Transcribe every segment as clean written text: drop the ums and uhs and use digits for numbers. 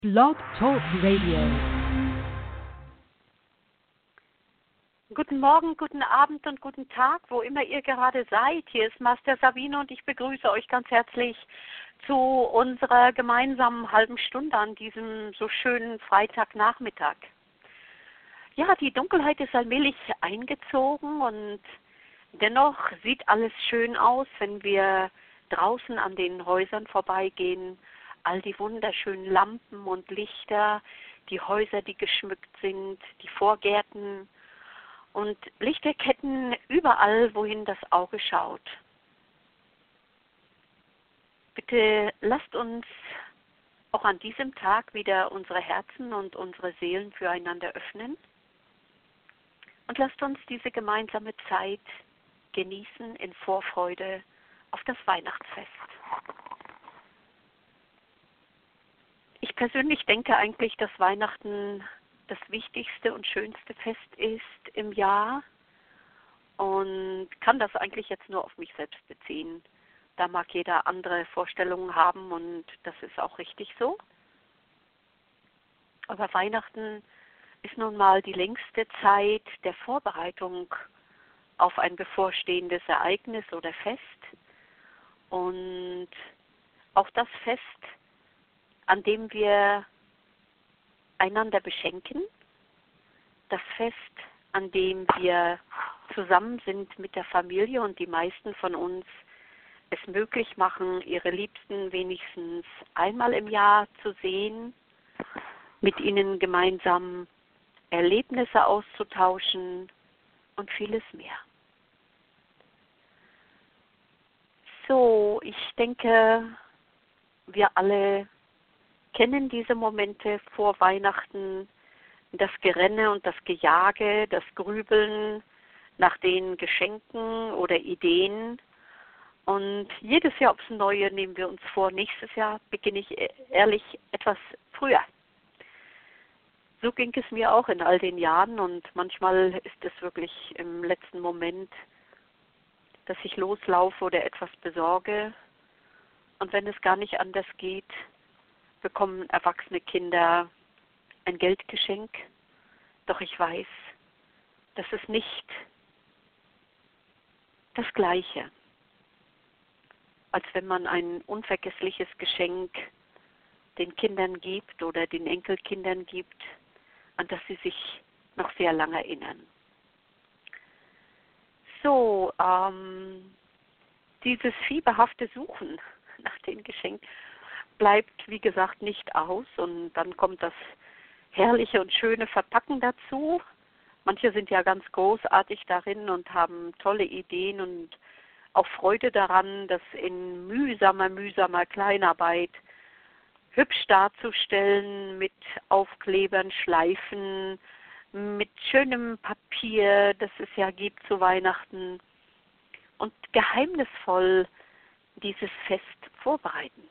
Blog Talk Radio. Guten Morgen, guten Abend und guten Tag, wo immer ihr gerade seid. Hier ist Master Sabine und ich begrüße euch ganz herzlich zu unserer gemeinsamen halben Stunde an diesem so schönen Freitagnachmittag. Ja, die Dunkelheit ist allmählich eingezogen und dennoch sieht alles schön aus, wenn wir draußen an den Häusern vorbeigehen. All die wunderschönen Lampen und Lichter, die Häuser, die geschmückt sind, die Vorgärten und Lichterketten überall, wohin das Auge schaut. Bitte lasst uns auch an diesem Tag wieder unsere Herzen und unsere Seelen füreinander öffnen und lasst uns diese gemeinsame Zeit genießen in Vorfreude auf das Weihnachtsfest. Ich persönlich denke eigentlich, dass Weihnachten das wichtigste und schönste Fest ist im Jahr und kann das eigentlich jetzt nur auf mich selbst beziehen. Da mag jeder andere Vorstellungen haben und das ist auch richtig so. Aber Weihnachten ist nun mal die längste Zeit der Vorbereitung auf ein bevorstehendes Ereignis oder Fest und auch das Fest, an dem wir einander beschenken, das Fest, an dem wir zusammen sind mit der Familie und die meisten von uns es möglich machen, ihre Liebsten wenigstens einmal im Jahr zu sehen, mit ihnen gemeinsam Erlebnisse auszutauschen und vieles mehr. So, ich denke, wir alle kennen diese Momente vor Weihnachten, das Gerenne und das Gejage, das Grübeln nach den Geschenken oder Ideen. Und jedes Jahr aufs Neue nehmen wir uns vor, nächstes Jahr beginne ich ehrlich etwas früher. So ging es mir auch in all den Jahren und manchmal ist es wirklich im letzten Moment, dass ich loslaufe oder etwas besorge. Und wenn es gar nicht anders geht, bekommen erwachsene Kinder ein Geldgeschenk. Doch ich weiß, das ist nicht das Gleiche, als wenn man ein unvergessliches Geschenk den Kindern gibt oder den Enkelkindern gibt, an das sie sich noch sehr lange erinnern. So, dieses fieberhafte Suchen nach den Geschenken bleibt, wie gesagt, nicht aus und dann kommt das herrliche und schöne Verpacken dazu. Manche sind ja ganz großartig darin und haben tolle Ideen und auch Freude daran, das in mühsamer Kleinarbeit hübsch darzustellen mit Aufklebern, Schleifen, mit schönem Papier, das es ja gibt zu Weihnachten und geheimnisvoll dieses Fest vorbereiten.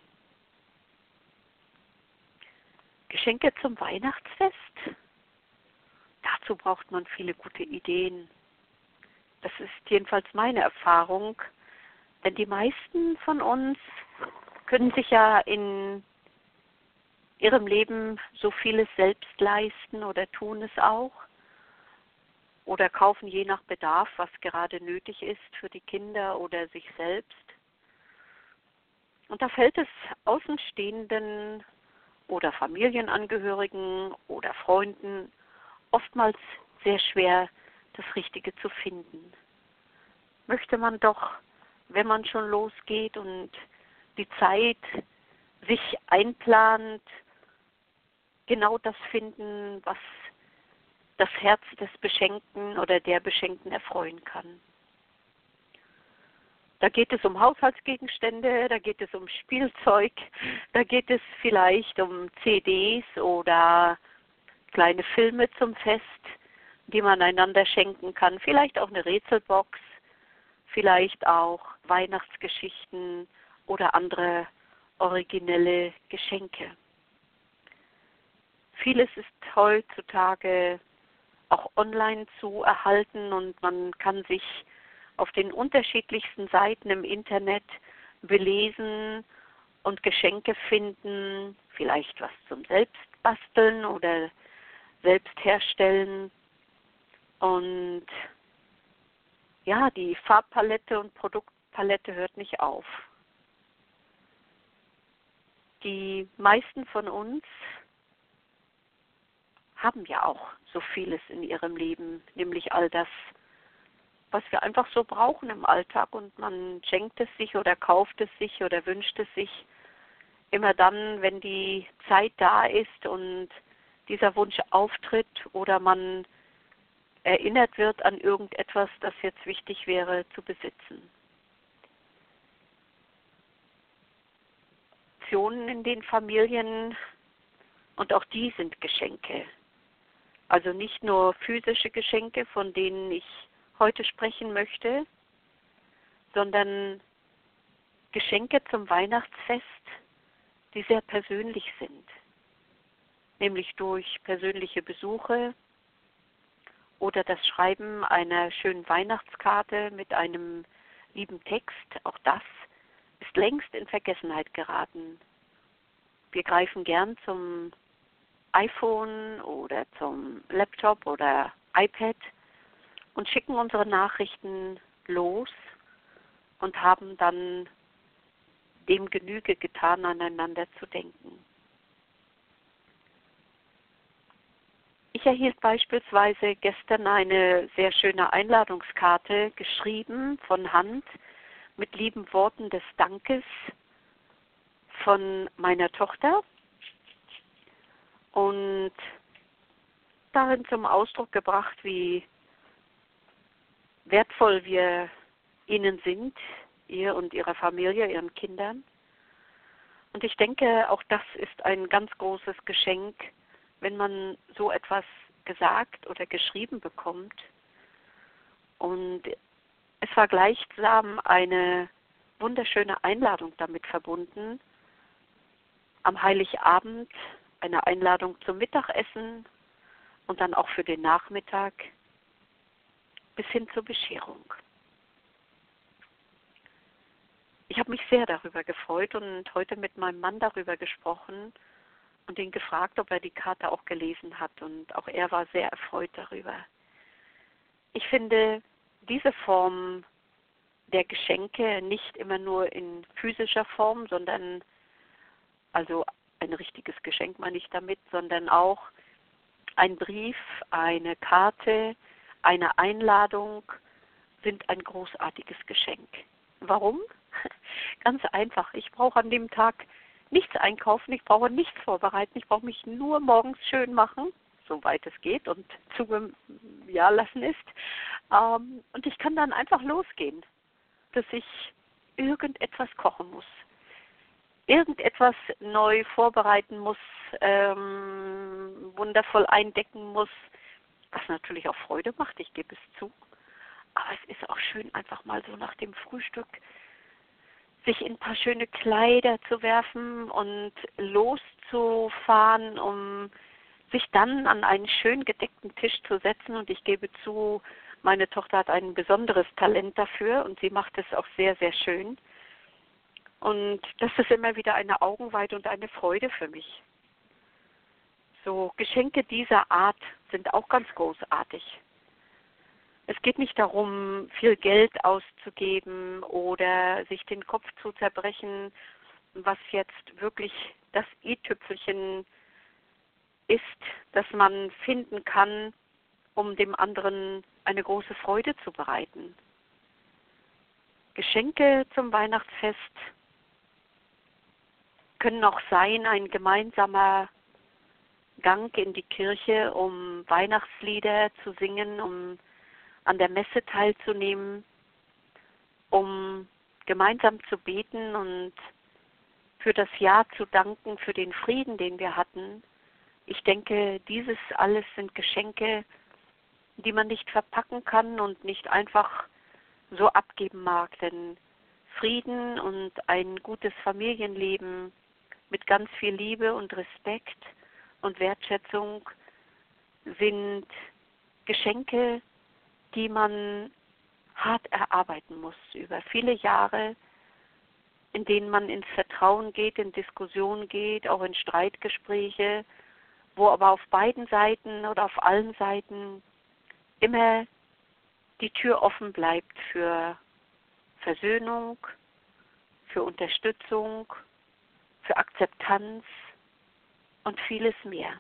Geschenke zum Weihnachtsfest? Dazu braucht man viele gute Ideen. Das ist jedenfalls meine Erfahrung, denn die meisten von uns können sich ja in ihrem Leben so vieles selbst leisten oder tun es auch oder kaufen je nach Bedarf, was gerade nötig ist für die Kinder oder sich selbst. Und da fällt es Außenstehenden oder Familienangehörigen oder Freunden oftmals sehr schwer, das Richtige zu finden. Möchte man doch, wenn man schon losgeht und die Zeit sich einplant, genau das finden, was das Herz des Beschenkten oder der Beschenkten erfreuen kann. Da geht es um Haushaltsgegenstände, da geht es um Spielzeug, da geht es vielleicht um CDs oder kleine Filme zum Fest, die man einander schenken kann. Vielleicht auch eine Rätselbox, vielleicht auch Weihnachtsgeschichten oder andere originelle Geschenke. Vieles ist heutzutage auch online zu erhalten und man kann sich auf den unterschiedlichsten Seiten im Internet belesen und Geschenke finden, vielleicht was zum Selbstbasteln oder selbst herstellen. Und ja, die Farbpalette und Produktpalette hört nicht auf. Die meisten von uns haben ja auch so vieles in ihrem Leben, nämlich all das, was wir einfach so brauchen im Alltag, und man schenkt es sich oder kauft es sich oder wünscht es sich immer dann, wenn die Zeit da ist und dieser Wunsch auftritt oder man erinnert wird an irgendetwas, das jetzt wichtig wäre zu besitzen. Optionen in den Familien, und auch die sind Geschenke. Also nicht nur physische Geschenke, von denen ich heute sprechen möchte, sondern Geschenke zum Weihnachtsfest, die sehr persönlich sind. Nämlich durch persönliche Besuche oder das Schreiben einer schönen Weihnachtskarte mit einem lieben Text. Auch das ist längst in Vergessenheit geraten. Wir greifen gern zum iPhone oder zum Laptop oder iPad und schicken unsere Nachrichten los und haben dann dem Genüge getan, aneinander zu denken. Ich erhielt beispielsweise gestern eine sehr schöne Einladungskarte, geschrieben von Hand, mit lieben Worten des Dankes von meiner Tochter und darin zum Ausdruck gebracht, wie wertvoll wir ihnen sind, ihr und ihrer Familie, ihren Kindern. Und ich denke, auch das ist ein ganz großes Geschenk, wenn man so etwas gesagt oder geschrieben bekommt. Und es war gleichsam eine wunderschöne Einladung damit verbunden. Am Heiligabend eine Einladung zum Mittagessen und dann auch für den Nachmittag bis hin zur Bescherung. Ich habe mich sehr darüber gefreut und heute mit meinem Mann darüber gesprochen und ihn gefragt, ob er die Karte auch gelesen hat. Und auch er war sehr erfreut darüber. Ich finde diese Form der Geschenke nicht immer nur in physischer Form, sondern, also ein richtiges Geschenk meine ich damit, sondern auch ein Brief, eine Karte, eine Einladung sind ein großartiges Geschenk. Warum? Ganz einfach. Ich brauche an dem Tag nichts einkaufen, ich brauche nichts vorbereiten, ich brauche mich nur morgens schön machen, soweit es geht und zulassen ist. Und ich kann dann einfach losgehen, dass ich irgendetwas kochen muss, irgendetwas neu vorbereiten muss, wundervoll eindecken muss, was natürlich auch Freude macht, ich gebe es zu. Aber es ist auch schön, einfach mal so nach dem Frühstück sich in ein paar schöne Kleider zu werfen und loszufahren, um sich dann an einen schön gedeckten Tisch zu setzen. Und ich gebe zu, meine Tochter hat ein besonderes Talent dafür und sie macht es auch sehr, sehr schön. Und das ist immer wieder eine Augenweide und eine Freude für mich. So Geschenke dieser Art sind auch ganz großartig. Es geht nicht darum, viel Geld auszugeben oder sich den Kopf zu zerbrechen, was jetzt wirklich das i-Tüpfelchen ist, das man finden kann, um dem anderen eine große Freude zu bereiten. Geschenke zum Weihnachtsfest können auch sein, ein gemeinsamer Gang in die Kirche, um Weihnachtslieder zu singen, um an der Messe teilzunehmen, um gemeinsam zu beten und für das Jahr zu danken, für den Frieden, den wir hatten. Ich denke, dieses alles sind Geschenke, die man nicht verpacken kann und nicht einfach so abgeben mag. Denn Frieden und ein gutes Familienleben mit ganz viel Liebe und Respekt und Wertschätzung sind Geschenke, die man hart erarbeiten muss, über viele Jahre in denen man ins Vertrauen geht, in Diskussionen geht, auch in Streitgespräche, wo aber auf beiden Seiten oder auf allen Seiten immer die Tür offen bleibt für Versöhnung, für Unterstützung, für Akzeptanz und vieles mehr.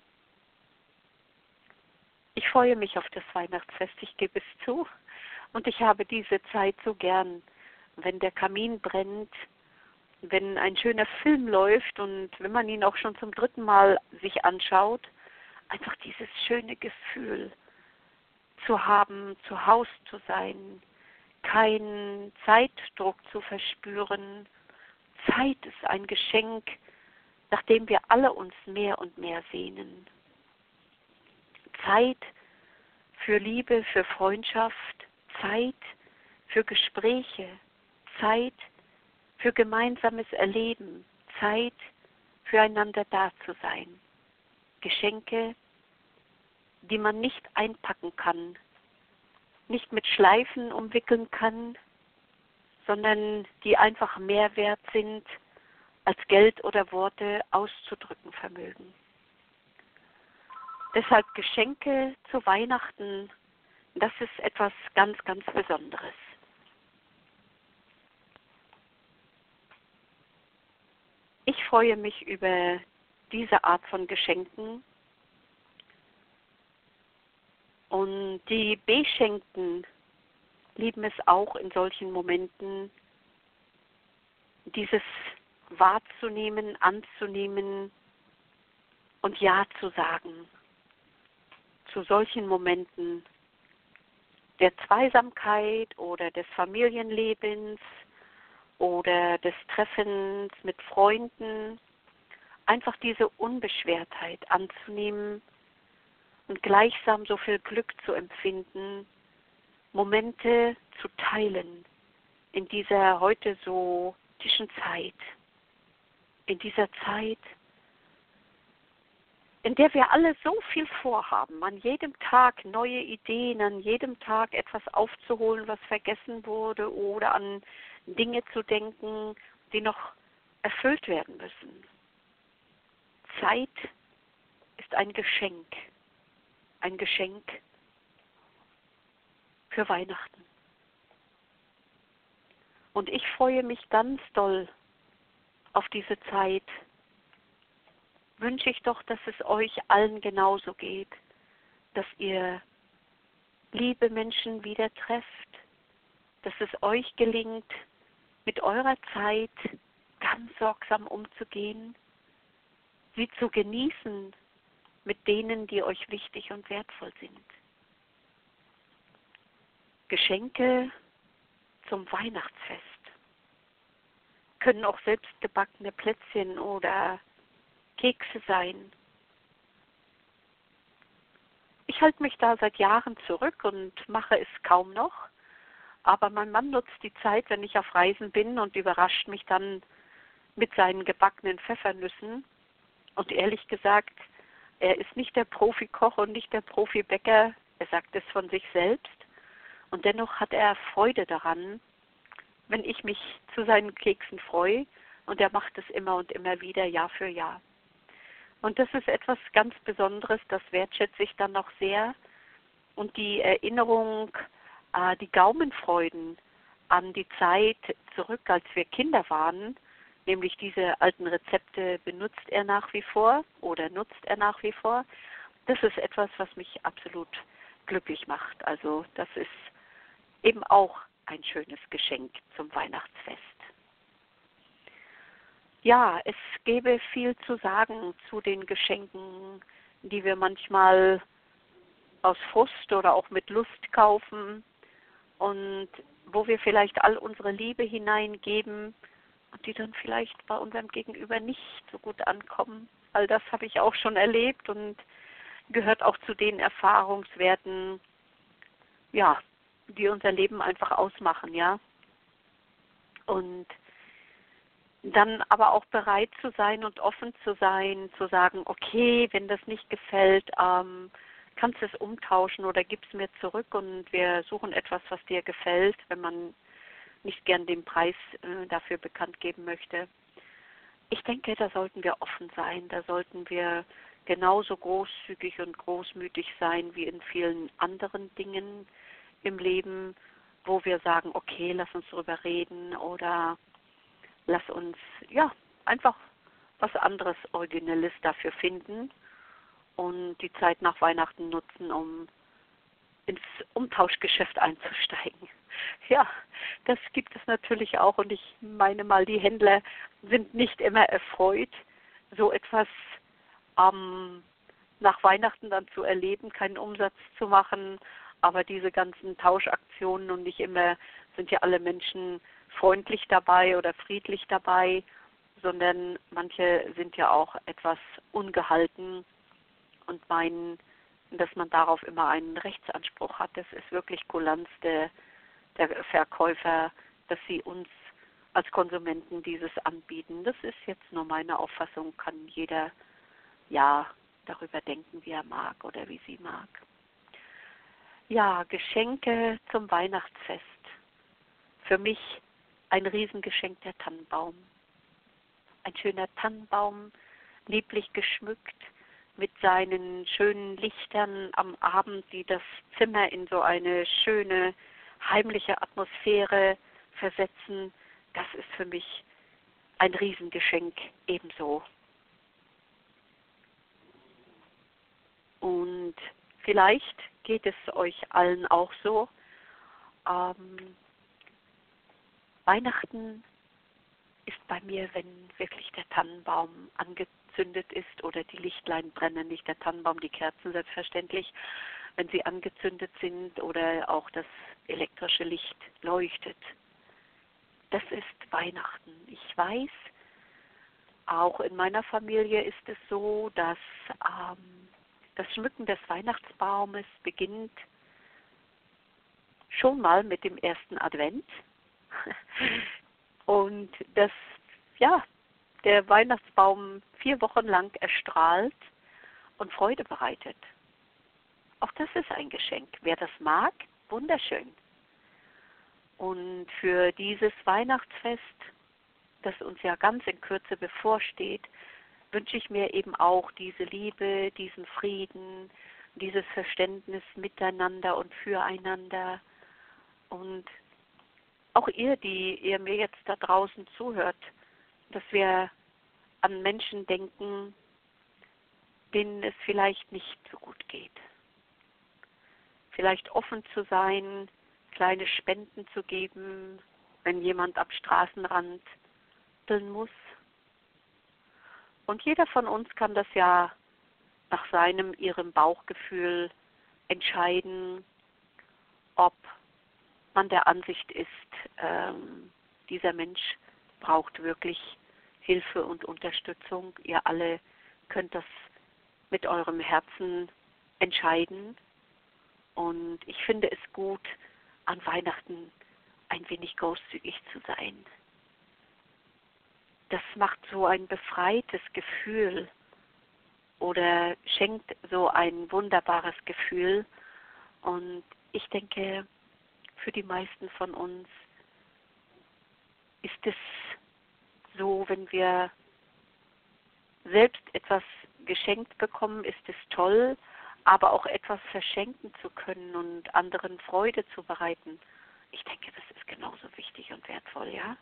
Ich freue mich auf das Weihnachtsfest, ich gebe es zu. Und ich habe diese Zeit so gern, wenn der Kamin brennt, wenn ein schöner Film läuft und wenn man ihn auch schon zum 3. Mal sich anschaut, einfach dieses schöne Gefühl zu haben, zu Hause zu sein, keinen Zeitdruck zu verspüren. Zeit ist ein Geschenk, nach dem wir alle uns mehr und mehr sehnen. Zeit für Liebe, für Freundschaft, Zeit für Gespräche, Zeit für gemeinsames Erleben, Zeit füreinander da zu sein. Geschenke, die man nicht einpacken kann, nicht mit Schleifen umwickeln kann, sondern die einfach mehr wert sind, als Geld oder Worte auszudrücken vermögen. Deshalb Geschenke zu Weihnachten, das ist etwas ganz, ganz Besonderes. Ich freue mich über diese Art von Geschenken. Und die Beschenkten lieben es auch in solchen Momenten, dieses wahrzunehmen, anzunehmen und Ja zu sagen. Zu solchen Momenten der Zweisamkeit oder des Familienlebens oder des Treffens mit Freunden, einfach diese Unbeschwertheit anzunehmen und gleichsam so viel Glück zu empfinden, Momente zu teilen in dieser heute so tischen Zeit, in dieser Zeit, in der wir alle so viel vorhaben, an jedem Tag neue Ideen, an jedem Tag etwas aufzuholen, was vergessen wurde oder an Dinge zu denken, die noch erfüllt werden müssen. Zeit ist ein Geschenk für Weihnachten. Und ich freue mich ganz doll auf diese Zeit. Wünsche ich doch, dass es euch allen genauso geht, dass ihr liebe Menschen wieder trefft, dass es euch gelingt, mit eurer Zeit ganz sorgsam umzugehen, sie zu genießen mit denen, die euch wichtig und wertvoll sind. Geschenke zum Weihnachtsfest können auch selbstgebackene Plätzchen oder Kekse sein. Ich halte mich da seit Jahren zurück und mache es kaum noch, aber mein Mann nutzt die Zeit, wenn ich auf Reisen bin und überrascht mich dann mit seinen gebackenen Pfeffernüssen. Und ehrlich gesagt, er ist nicht der Profikoch und nicht der Profibäcker, er sagt es von sich selbst. Und dennoch hat er Freude daran, wenn ich mich zu seinen Keksen freue. Und er macht es immer und immer wieder, Jahr für Jahr. Und das ist etwas ganz Besonderes, das wertschätze ich dann noch sehr. Und die Erinnerung, die Gaumenfreuden an die Zeit zurück, als wir Kinder waren, nämlich diese alten Rezepte benutzt er nach wie vor oder nutzt er nach wie vor. Das ist etwas, was mich absolut glücklich macht. Also das ist eben auch ein schönes Geschenk zum Weihnachtsfest. Ja, es gäbe viel zu sagen zu den Geschenken, die wir manchmal aus Frust oder auch mit Lust kaufen und wo wir vielleicht all unsere Liebe hineingeben und die dann vielleicht bei unserem Gegenüber nicht so gut ankommen. All das habe ich auch schon erlebt und gehört auch zu den Erfahrungswerten, ja, die unser Leben einfach ausmachen, ja. Und dann aber auch bereit zu sein und offen zu sein, zu sagen, okay, wenn das nicht gefällt, kannst du es umtauschen oder gib es mir zurück und wir suchen etwas, was dir gefällt, wenn man nicht gern den Preis dafür bekannt geben möchte. Ich denke, da sollten wir offen sein, da sollten wir genauso großzügig und großmütig sein wie in vielen anderen Dingen im Leben, wo wir sagen, okay, lass uns darüber reden oder lass uns einfach was anderes Originelles dafür finden und die Zeit nach Weihnachten nutzen, um ins Umtauschgeschäft einzusteigen. Ja, das gibt es natürlich auch und ich meine mal, die Händler sind nicht immer erfreut, so etwas nach Weihnachten dann zu erleben, keinen Umsatz zu machen, aber diese ganzen Tauschaktionen und nicht immer sind ja alle Menschen freundlich dabei oder friedlich dabei, sondern manche sind ja auch etwas ungehalten und meinen, dass man darauf immer einen Rechtsanspruch hat. Das ist wirklich Kulanz der Verkäufer, dass sie uns als Konsumenten dieses anbieten. Das ist jetzt nur meine Auffassung, kann jeder darüber denken, wie er mag oder wie sie mag. Ja, Geschenke zum Weihnachtsfest. Für mich ein Riesengeschenk der Tannenbaum. Ein schöner Tannenbaum, lieblich geschmückt, mit seinen schönen Lichtern am Abend, die das Zimmer in so eine schöne, heimliche Atmosphäre versetzen. Das ist für mich ein Riesengeschenk ebenso. Und vielleicht geht es euch allen auch so. Weihnachten ist bei mir, wenn wirklich der Tannenbaum angezündet ist oder die Lichtlein brennen, nicht der Tannenbaum, die Kerzen selbstverständlich, wenn sie angezündet sind oder auch das elektrische Licht leuchtet. Das ist Weihnachten. Ich weiß, auch in meiner Familie ist es so, dass das Schmücken des Weihnachtsbaumes beginnt schon mal mit dem ersten Advent und dass der Weihnachtsbaum 4 Wochen lang erstrahlt und Freude bereitet. Auch das ist ein Geschenk. Wer das mag, wunderschön. Und für dieses Weihnachtsfest, das uns ja ganz in Kürze bevorsteht, wünsche ich mir eben auch diese Liebe, diesen Frieden, dieses Verständnis miteinander und füreinander. Und auch ihr, die ihr mir jetzt da draußen zuhört, dass wir an Menschen denken, denen es vielleicht nicht so gut geht. Vielleicht offen zu sein, kleine Spenden zu geben, wenn jemand am Straßenrand betteln muss. Und jeder von uns kann das ja nach ihrem Bauchgefühl entscheiden, ob man der Ansicht ist, dieser Mensch braucht wirklich Hilfe und Unterstützung. Ihr alle könnt das mit eurem Herzen entscheiden. Und ich finde es gut, an Weihnachten ein wenig großzügig zu sein. Das macht so ein befreites Gefühl oder schenkt so ein wunderbares Gefühl. Und ich denke, für die meisten von uns ist es so, wenn wir selbst etwas geschenkt bekommen, ist es toll, aber auch etwas verschenken zu können und anderen Freude zu bereiten. Ich denke, das ist genauso wichtig und wertvoll, ja?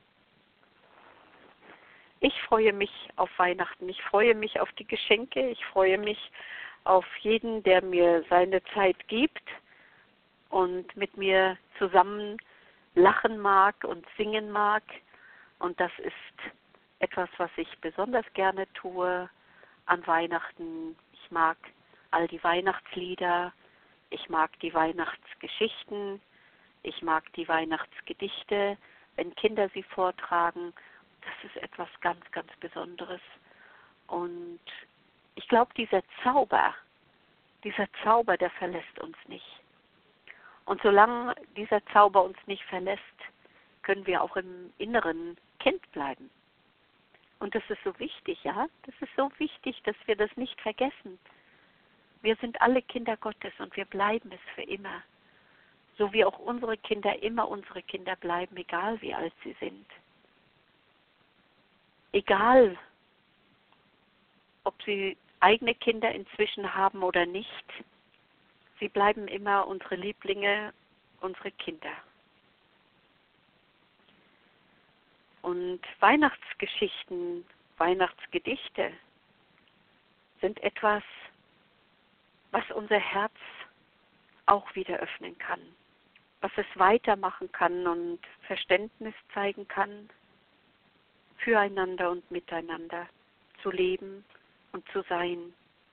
Ich freue mich auf Weihnachten, ich freue mich auf die Geschenke, ich freue mich auf jeden, der mir seine Zeit gibt und mit mir zusammen lachen mag und singen mag. Und das ist etwas, was ich besonders gerne tue an Weihnachten. Ich mag all die Weihnachtslieder, ich mag die Weihnachtsgeschichten, ich mag die Weihnachtsgedichte, wenn Kinder sie vortragen. Das ist etwas ganz, ganz Besonderes. Und ich glaube, dieser Zauber, der verlässt uns nicht. Und solange dieser Zauber uns nicht verlässt, können wir auch im Inneren Kind bleiben. Und das ist so wichtig, ja? Das ist so wichtig, dass wir das nicht vergessen. Wir sind alle Kinder Gottes und wir bleiben es für immer. so wie auch unsere Kinder immer unsere Kinder bleiben, egal wie alt sie sind. Egal, ob sie eigene Kinder inzwischen haben oder nicht, sie bleiben immer unsere Lieblinge, unsere Kinder. Und Weihnachtsgeschichten, Weihnachtsgedichte sind etwas, was unser Herz auch wieder öffnen kann, was es weitermachen kann und Verständnis zeigen kann, füreinander und miteinander zu leben und zu sein.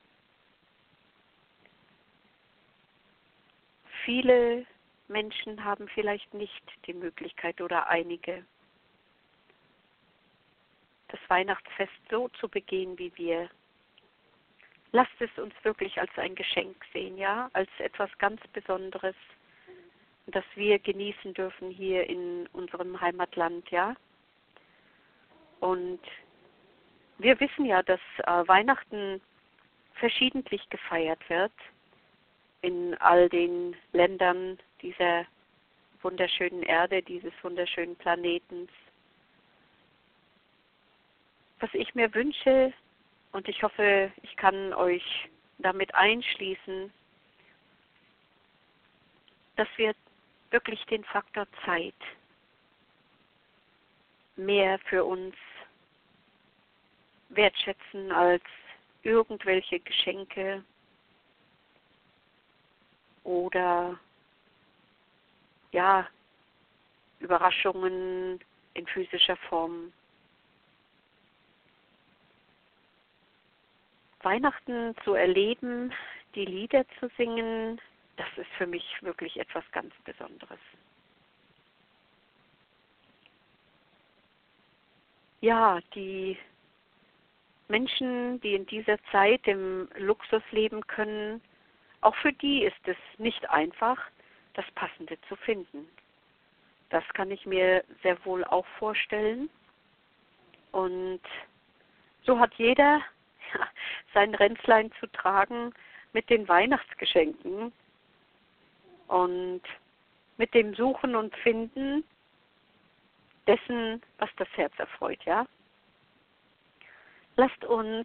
Viele Menschen haben vielleicht nicht die Möglichkeit oder einige, das Weihnachtsfest so zu begehen wie wir. Lasst es uns wirklich als ein Geschenk sehen, ja, als etwas ganz Besonderes, das wir genießen dürfen hier in unserem Heimatland, ja. Und wir wissen ja, dass Weihnachten verschiedentlich gefeiert wird in all den Ländern dieser wunderschönen Erde, dieses wunderschönen Planetens. Was ich mir wünsche, und ich hoffe, ich kann euch damit einschließen, dass wir wirklich den Faktor Zeit mehr für uns wertschätzen als irgendwelche Geschenke oder ja, Überraschungen in physischer Form. Weihnachten zu erleben, die Lieder zu singen, das ist für mich wirklich etwas ganz Besonderes. Ja, die Menschen, die in dieser Zeit im Luxus leben können, auch für die ist es nicht einfach, das Passende zu finden. Das kann ich mir sehr wohl auch vorstellen. Und so hat jeder sein Ränzlein zu tragen mit den Weihnachtsgeschenken und mit dem Suchen und Finden dessen, was das Herz erfreut, ja. Lasst uns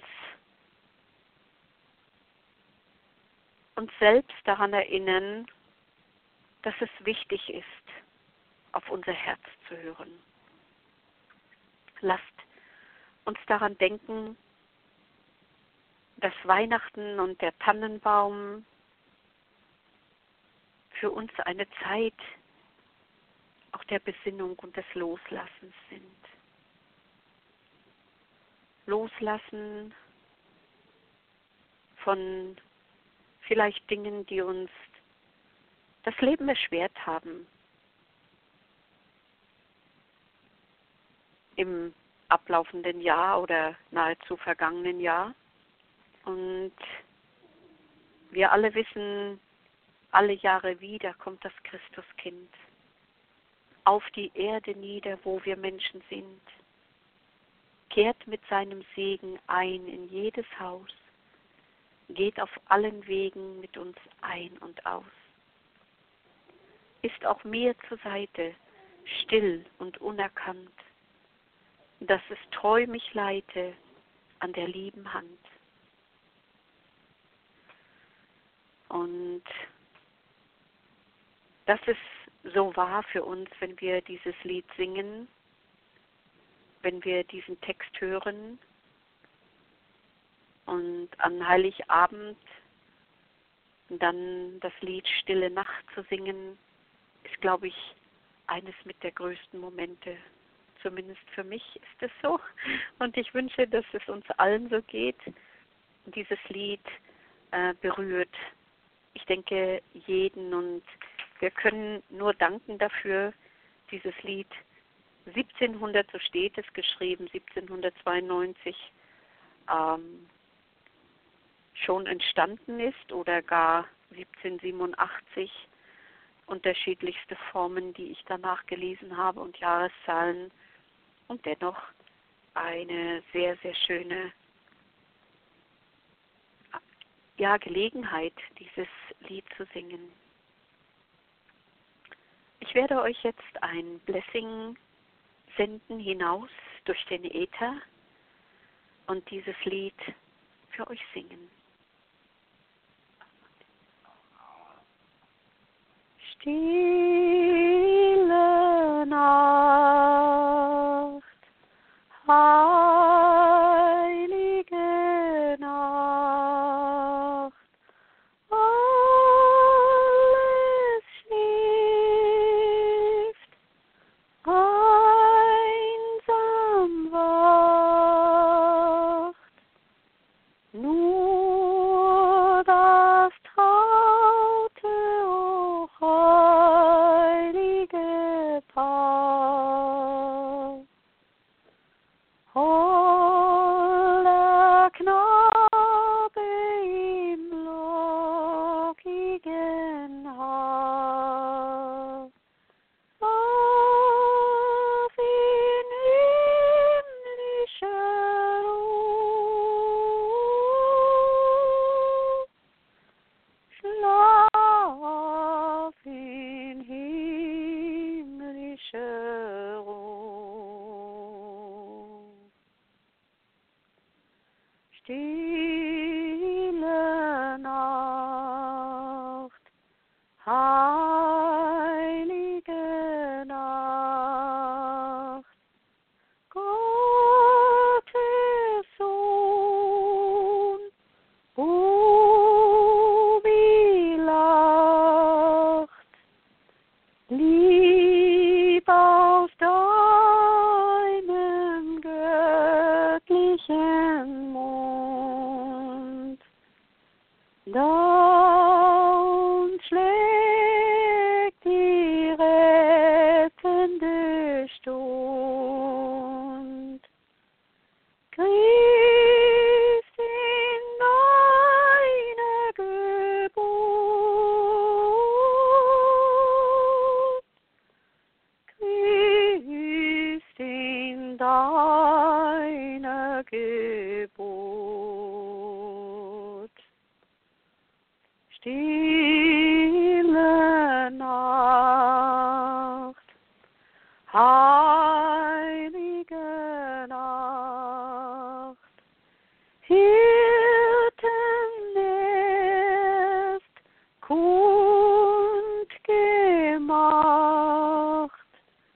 selbst daran erinnern, dass es wichtig ist, auf unser Herz zu hören. Lasst uns daran denken, dass Weihnachten und der Tannenbaum für uns eine Zeit auch der Besinnung und des Loslassens sind. Loslassen von vielleicht Dingen, die uns das Leben erschwert haben. Im ablaufenden Jahr oder nahezu vergangenen Jahr. Und wir alle wissen, alle Jahre wieder kommt das Christuskind auf die Erde nieder, wo wir Menschen sind, kehrt mit seinem Segen ein in jedes Haus, geht auf allen Wegen mit uns ein und aus, ist auch mir zur Seite, still und unerkannt, dass es treu mich leite an der lieben Hand. Und das ist so wahr für uns, wenn wir dieses Lied singen, wenn wir diesen Text hören und an Heiligabend dann das Lied Stille Nacht zu singen, ist, glaube ich, eines mit der größten Momente. Zumindest für mich ist es so. Und ich wünsche, dass es uns allen so geht. Dieses Lied berührt, ich denke, jeden. Und wir können nur danken dafür, dieses Lied 1700, so steht es geschrieben, 1792 schon entstanden ist oder gar 1787, unterschiedlichste Formen, die ich danach gelesen habe und Jahreszahlen und dennoch eine sehr, sehr schöne Gelegenheit, dieses Lied zu singen. werde euch jetzt ein Blessing senden hinaus durch den Äther und dieses Lied für euch singen. Stille Nacht, heilige Nacht, alles schläft, einsam wacht, nur das traute, o heilige Paar. Holder Knabe im lockigen Haar, schlaf in himmlischer Ruhe, schlaf in himmlischer Ruhe. Stille Nacht, heilige Nacht, Gottes Sohn, o wie lacht, lieb aus deinem göttlichen Mund, da uns schlägt die rettende Stund. Christ in deiner Geburt, Christ in deiner Geburt. Stille Nacht, heilige Nacht, Hirtennest kundgemacht,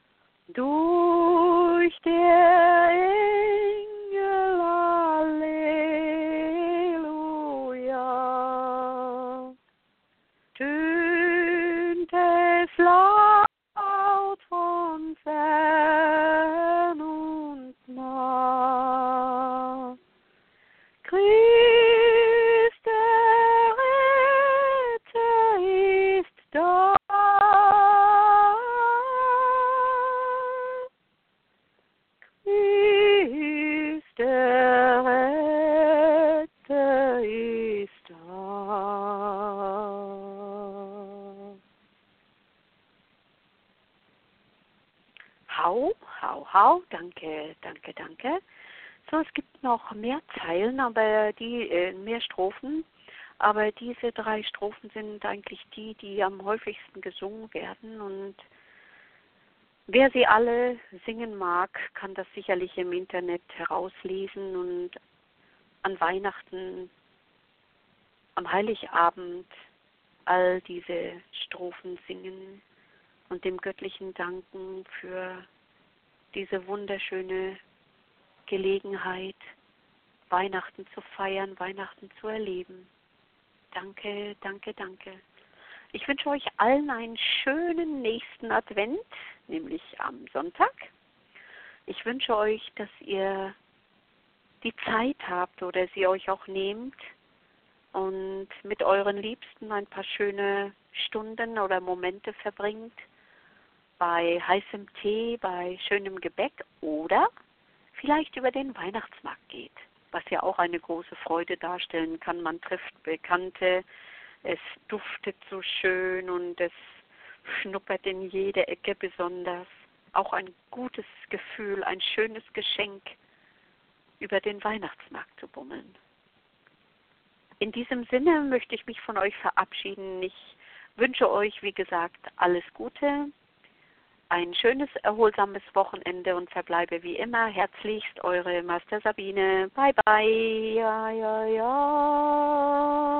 durch der Engel Alleluia, tönt es laut von fern und nah. Christ, der Retter, ist da. Christ, der Retter, ist da. Hau, danke. So, es gibt noch mehr Zeilen, aber mehr Strophen, aber diese 3 Strophen sind eigentlich die am häufigsten gesungen werden, und wer sie alle singen mag, kann das sicherlich im Internet herauslesen und an Weihnachten, am Heiligabend all diese Strophen singen und dem Göttlichen danken für diese wunderschöne Gelegenheit, Weihnachten zu feiern, Weihnachten zu erleben. Danke. Ich wünsche euch allen einen schönen nächsten Advent, nämlich am Sonntag. Ich wünsche euch, dass ihr die Zeit habt oder sie euch auch nehmt und mit euren Liebsten ein paar schöne Stunden oder Momente verbringt, bei heißem Tee, bei schönem Gebäck oder vielleicht über den Weihnachtsmarkt geht, was ja auch eine große Freude darstellen kann. Man trifft Bekannte, es duftet so schön und es schnuppert in jede Ecke besonders. Auch ein gutes Gefühl, ein schönes Geschenk, über den Weihnachtsmarkt zu bummeln. In diesem Sinne möchte ich mich von euch verabschieden. Ich wünsche euch, wie gesagt, alles Gute. ein schönes, erholsames Wochenende und verbleibe wie immer herzlichst eure Master Sabine. Bye, bye. Ja, ja, ja.